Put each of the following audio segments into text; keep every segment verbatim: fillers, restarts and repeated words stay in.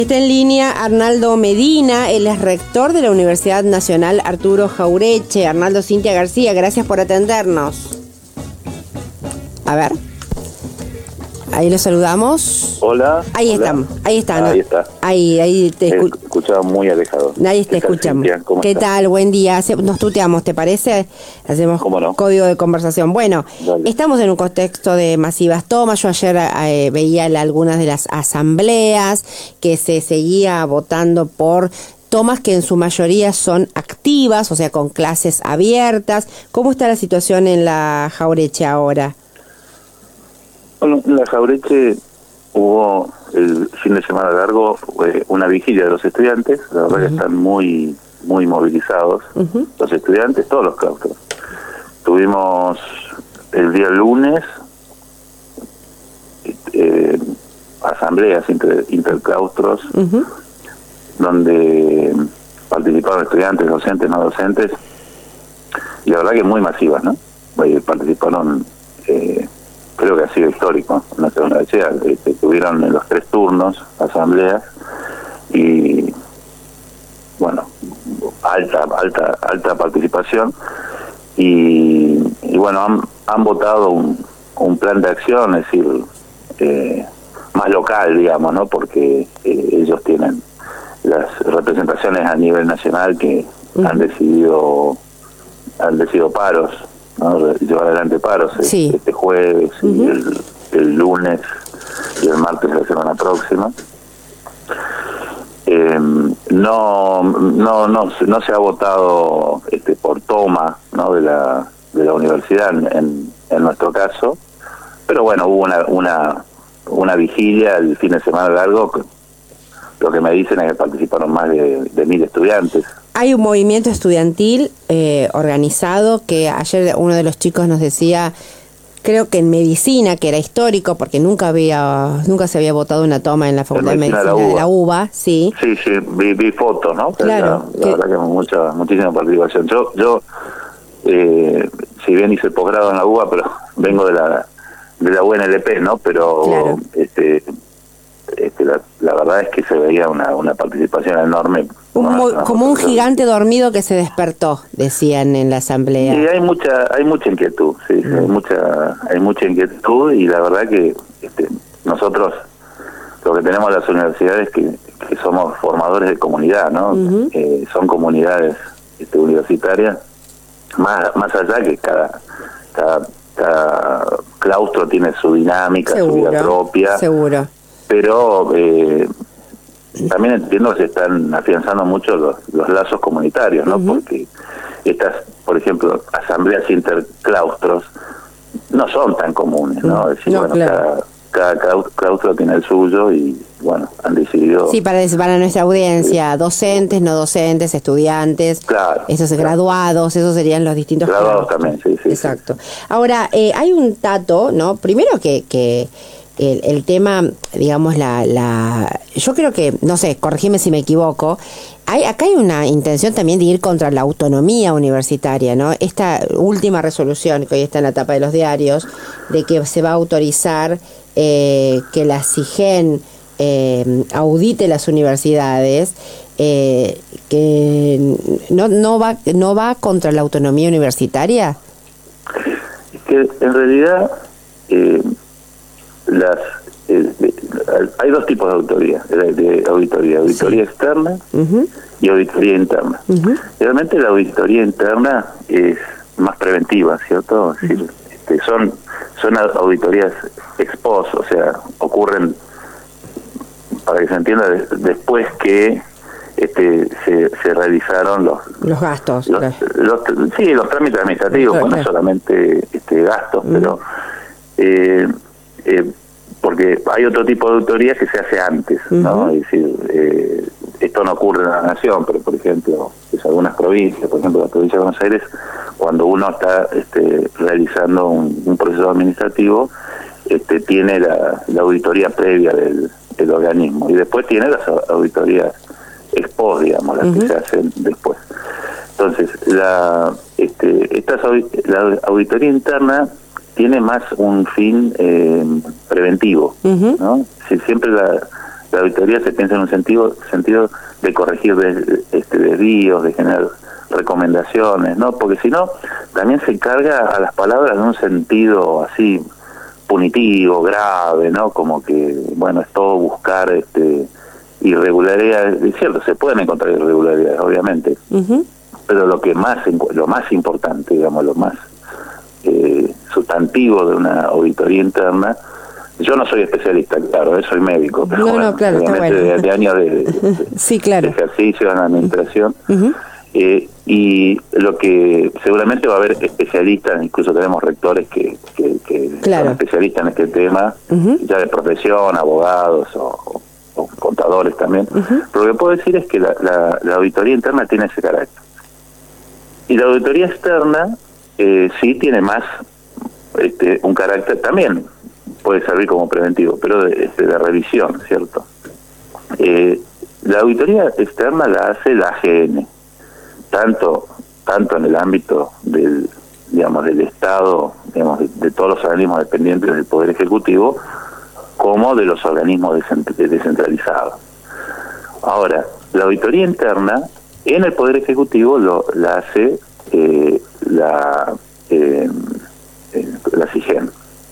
Está en línea Arnaldo Medina, él es rector de la Universidad Nacional Arturo Jauretche. Arnaldo, Cintia García, gracias por atendernos. A ver, ahí lo saludamos. Hola. Ahí hola. estamos, ahí está. Ahí ¿no? está. Ahí, ahí te escu- escuchaba muy alejado. Nadie te escucha. ¿Qué estás? tal? Buen día. Hace- Nos tuteamos, ¿te parece? Hacemos no? código de conversación. Bueno, Dale. Estamos en un contexto de masivas tomas. Yo ayer eh, veía la, algunas de las asambleas que se seguía votando por tomas que en su mayoría son activas, o sea, con clases abiertas. ¿Cómo está la situación en la Jauretche ahora? Bueno, en la Jauretche hubo el fin de semana largo eh, una vigilia de los estudiantes. La verdad uh-huh. que están muy muy movilizados uh-huh. los estudiantes, todos los claustros. Tuvimos el día lunes eh, asambleas inter, interclaustros uh-huh. donde participaron estudiantes, docentes, no docentes, y la verdad que muy masivas, ¿no? Eh, participaron, eh, creo que ha sido histórico en nuestra universidad. Este, tuvieron en los tres turnos asambleas y, bueno, alta, alta, alta participación. Y, y bueno, han, han votado un, un plan de acción, es decir, eh, más local, digamos, ¿no? Porque eh, ellos tienen las representaciones a nivel nacional que uh-huh. han decidido han decidido paros, ¿no? Llevar adelante paros sí. este jueves uh-huh. y el, el lunes y el martes de la semana próxima. Eh, no, no, no, no se ha votado este, por toma, ¿no? de la de la universidad en, en nuestro caso, pero bueno, hubo una una una vigilia el fin de semana largo. Lo que me dicen es que participaron más de, de mil estudiantes. Hay un movimiento estudiantil eh, organizado que ayer uno de los chicos nos decía, creo que en medicina, que era histórico porque nunca había nunca se había votado una toma en la Facultad de Medicina, de, medicina de la UBA, sí. Sí, sí, vi, vi fotos, ¿no? Claro. La, la que... verdad que mucha, muchísima participación. Yo, yo eh, si bien hice posgrado en la UBA, pero vengo de la de la U N L P, ¿no? Pero claro. este Este, la, la verdad es que se veía una, una participación enorme. Un, una, una como un gigante dormido que se despertó, decían en la asamblea. Sí, hay mucha hay mucha inquietud, sí, mm. hay mucha hay mucha inquietud y la verdad que este, nosotros lo que tenemos en las universidades es que, que somos formadores de comunidad, ¿no? Uh-huh. Eh, son comunidades este, universitarias, más más allá que cada cada, cada claustro tiene su dinámica, seguro, su vida propia. Seguro. Pero eh, también entiendo que se están afianzando mucho los, los lazos comunitarios, ¿no? Uh-huh. Porque estas, por ejemplo, asambleas interclaustros no son tan comunes, ¿no? Es decir, no, bueno, claro. cada, cada claustro tiene el suyo y, bueno, han decidido... Sí, para, para nuestra audiencia, sí. docentes, no docentes, estudiantes, claro, esos claro. graduados, esos serían los distintos graduados también, sí, sí. Exacto. Sí. Ahora, eh, hay un dato, ¿no? Primero que... que El, el tema, digamos, la, la... Yo creo que, no sé, corregime si me equivoco, hay acá hay una intención también de ir contra la autonomía universitaria, ¿no? Esta última resolución que hoy está en la tapa de los diarios, de que se va a autorizar eh, que la SIGEN eh, audite las universidades, eh, que no, no, va, no va contra la autonomía universitaria. Es que en realidad... Eh, las eh, de, hay dos tipos de auditoría de, de auditoría auditoría sí. externa uh-huh. y auditoría interna. Uh-huh. Realmente la auditoría interna es más preventiva, ¿cierto? Es decir, uh-huh. este, son son auditorías ex post, o sea, ocurren, para que se entienda, de, después que este se, se realizaron los los gastos los, claro. los, sí los trámites administrativos, claro, bueno, claro. solamente este gastos, uh-huh. pero eh, Eh, porque hay otro tipo de auditoría que se hace antes, ¿no? Uh-huh. Es decir, eh, esto no ocurre en la nación, pero por ejemplo, en algunas provincias, por ejemplo la provincia de Buenos Aires, cuando uno está este, realizando un, un proceso administrativo, este, tiene la, la auditoría previa del, del organismo y después tiene las auditorías ex post, digamos, las uh-huh. que se hacen después. Entonces, la, este, esta, la auditoría interna tiene más un fin eh, preventivo, uh-huh. ¿no? Si siempre la, la auditoría se piensa en un sentido sentido de corregir de, este, desvíos, de generar recomendaciones, ¿no? Porque si no, también se carga a las palabras en un sentido así punitivo, grave, ¿no? Como que, bueno, es todo buscar este irregularidades. Es cierto, se pueden encontrar irregularidades, obviamente, uh-huh. pero lo que más, lo más importante, digamos, lo más eh, sustantivo de una auditoría interna. Yo no soy especialista, claro, soy médico, pero no, bueno, no, claro, está bueno. de, de años de, de, sí, claro. de ejercicio en la administración. Uh-huh. eh, y lo que seguramente va a haber especialistas, incluso tenemos rectores que, que, que claro. son especialistas en este tema, uh-huh. ya de profesión, abogados o, o contadores también. Uh-huh. Pero lo que puedo decir es que la, la, la auditoría interna tiene ese carácter. Y la auditoría externa eh, sí tiene más este, un carácter también, puede servir como preventivo, pero de, de, de revisión, ¿cierto? Eh, la auditoría externa la hace la A G N, tanto tanto en el ámbito del, digamos, del Estado, digamos, de, de todos los organismos dependientes del Poder Ejecutivo, como de los organismos descentralizados. Ahora, la auditoría interna en el Poder Ejecutivo lo, la hace eh, la, eh, la C I G E N.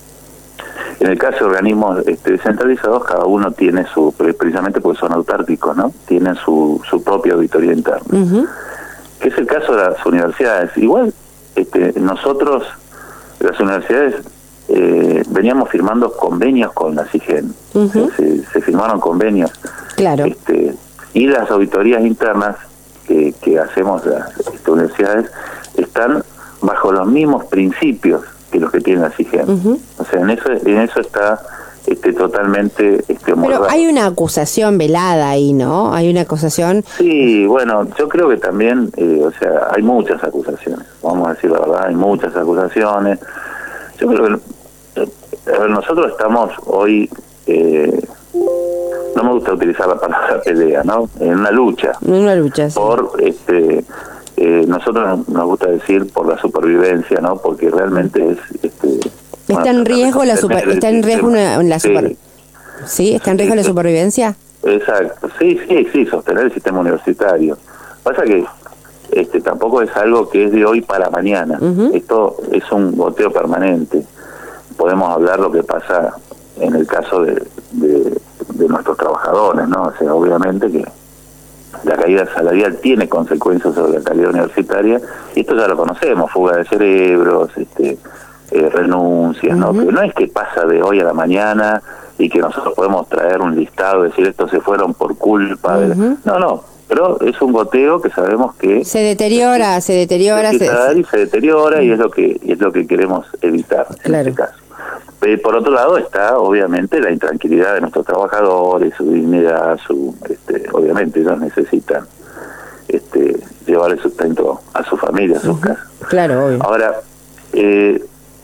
En el caso de organismos este, descentralizados, cada uno tiene su, precisamente porque son autárquicos, ¿no? Tienen su, su propia auditoría interna. Uh-huh. Que es el caso de las universidades. Igual, este, nosotros, las universidades, eh, veníamos firmando convenios con la C I G E N. Uh-huh. se, se firmaron convenios. Claro. Este, y las auditorías internas que, que hacemos las este, universidades están bajo los mismos principios que los que tienen la C I G E N. Uh-huh. O sea, en eso en eso está este totalmente este pero hay una acusación velada ahí, ¿no? Hay una acusación. Sí, bueno, yo creo que también, eh, o sea, hay muchas acusaciones, vamos a decir la verdad, hay muchas acusaciones. Yo creo que eh, a ver, nosotros estamos hoy, eh, no me gusta utilizar la palabra pelea, ¿no? En una lucha. En una lucha, sí. Por este Eh, nosotros nos gusta decir por la supervivencia, ¿no? Porque realmente es este está bueno, en riesgo la super, está en riesgo una, la super, sí. sí, está en riesgo la supervivencia. Exacto, sí, sí, sí, sostener el sistema universitario. Pasa que este tampoco es algo que es de hoy para mañana. Uh-huh. Esto es un goteo permanente. Podemos hablar lo que pasa en el caso de, de, de nuestros trabajadores, ¿no? O sea, obviamente que la caída salarial tiene consecuencias sobre la calidad universitaria, y esto ya lo conocemos, fuga de cerebros, este, eh, renuncias, uh-huh. ¿no? Pero no es que pasa de hoy a la mañana y que nosotros podemos traer un listado y decir estos se fueron por culpa uh-huh. de... No, no, pero es un goteo que sabemos que... Se deteriora, se, se deteriora... Se, se, y se deteriora uh-huh. y es lo que y es lo que queremos evitar claro. en este caso. Pero por otro lado está obviamente la intranquilidad de nuestros trabajadores, su dignidad, su este, obviamente ellos necesitan este, llevar el sustento a su familia, a sus uh-huh. casas. Claro, obvio. Ahora, eh,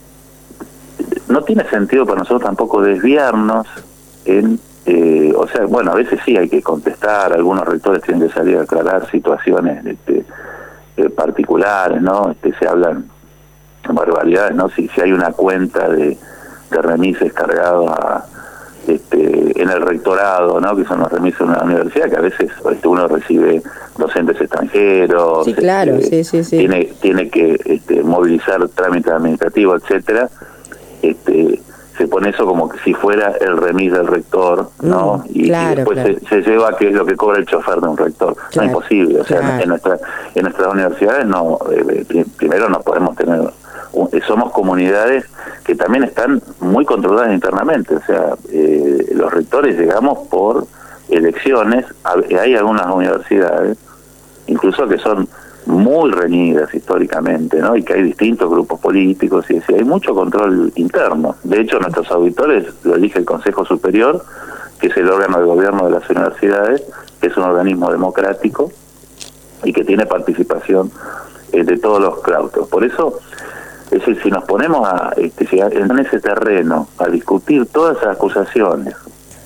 no tiene sentido para nosotros tampoco desviarnos en, eh, o sea, bueno, a veces sí hay que contestar, algunos rectores tienen que salir a aclarar situaciones este, eh, particulares, ¿no? Este, se hablan barbaridades, ¿no? Si, si hay una cuenta de de remises cargados a, este, en el rectorado, ¿no? Que son los remises de una universidad, que a veces este, uno recibe docentes extranjeros, sí, claro, este, sí, sí, sí. tiene tiene que este, movilizar trámites administrativos, etcétera. Este, se pone eso como que si fuera el remis del rector, ¿no? Mm, y, claro, y después claro. se, se lleva a qué es lo que cobra el chofer de un rector. Claro, no es imposible, o sea, claro. en nuestra en nuestras universidades no, eh, primero no podemos tener, somos comunidades que también están muy controladas internamente, o sea, eh, los rectores llegamos por elecciones, hay algunas universidades, incluso que son muy reñidas históricamente, ¿no? Y que hay distintos grupos políticos y así, hay mucho control interno. De hecho, nuestros auditores lo elige el Consejo Superior, que es el órgano de gobierno de las universidades, que es un organismo democrático y que tiene participación eh, de todos los claustros. Por eso, es decir, si nos ponemos a, este, si en ese terreno a discutir todas esas acusaciones,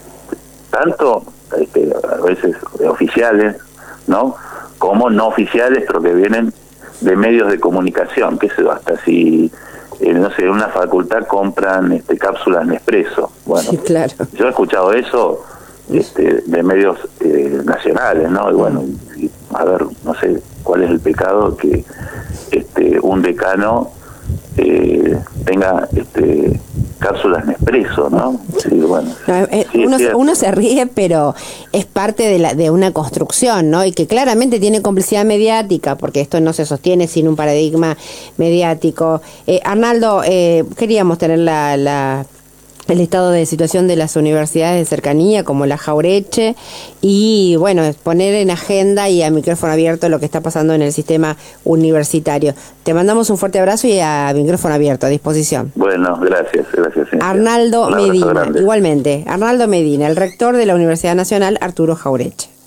tanto este, a veces oficiales, ¿no?, como no oficiales, pero que vienen de medios de comunicación, que se hasta si, eh, no sé, en una facultad compran este, cápsulas Nespresso. Bueno, sí, claro. Yo he escuchado eso este, de medios eh, nacionales, ¿no? Y bueno, y, a ver, no sé cuál es el pecado que este un decano eh, tenga este cápsulas Nespresso, ¿no? Sí, bueno. No, eh, sí, uno, sí, uno se ríe, pero es parte de, la, de una construcción, ¿no? Y que claramente tiene complicidad mediática, porque esto no se sostiene sin un paradigma mediático. Eh, Arnaldo, eh, queríamos tener la... la el estado de situación de las universidades de cercanía como la Jauretche y bueno, poner en agenda y a micrófono abierto lo que está pasando en el sistema universitario. Te mandamos un fuerte abrazo y a micrófono abierto, a disposición. Bueno, gracias, gracias. Ciencia. Arnaldo Medina, grande. igualmente, Arnaldo Medina, el rector de la Universidad Nacional Arturo Jauretche.